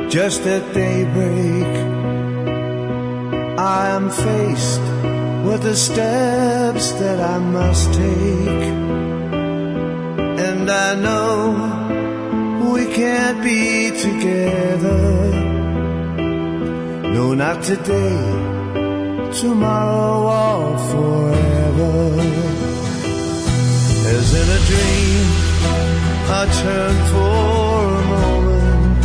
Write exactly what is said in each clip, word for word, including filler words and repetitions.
Just at daybreak, I am faced with the steps that I must take. And I know we can't be together. No, not today, tomorrow or forever. As in a dream, I turn for a moment.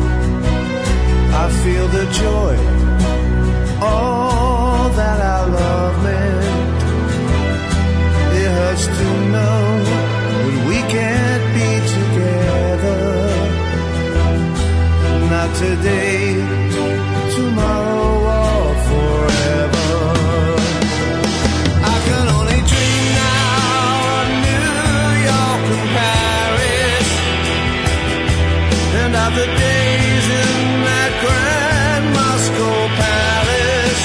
I feel the joy, all that our love meant. It hurts to know that we can't be together. Not today, tomorrow or forever. I can only dream now of New York and Paris, and of the days in that grand Moscow palace.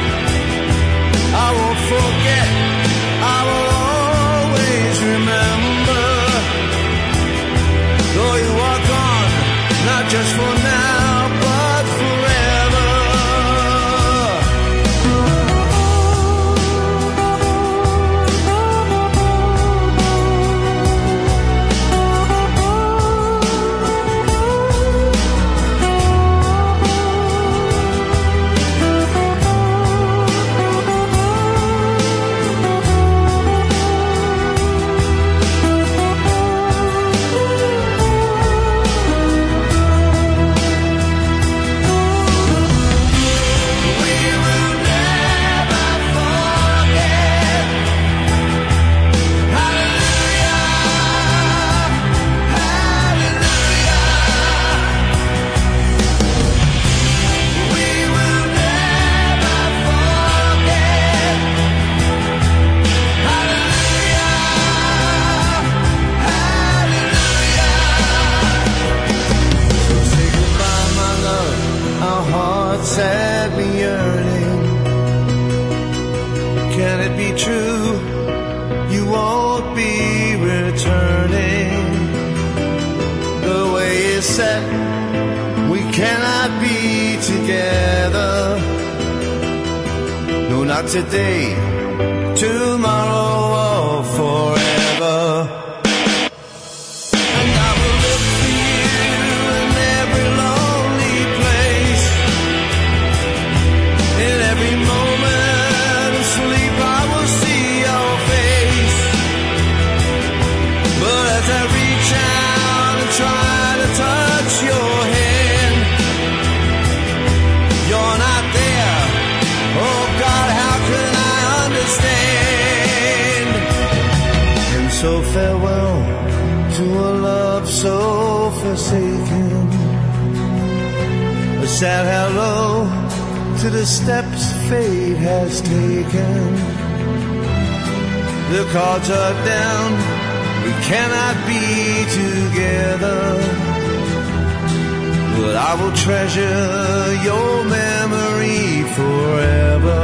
I won't forget, I will always remember. Though you are gone, not just for now, but forever. Sadly yearning, can it be true you won't be returning? The way it's set, we cannot be together. No, not today, tomorrow or forever. So farewell to a love so forsaken. A sad hello to the steps fate has taken. The cards are down, we cannot be together. But I will treasure your memory forever.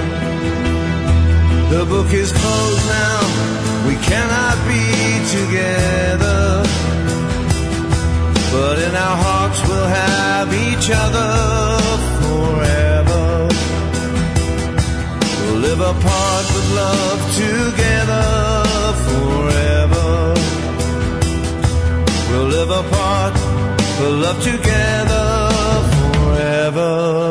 The book is closed now, we cannot be together, but in our hearts we'll have each other forever. We'll live apart but love together forever. We'll live apart but love together forever.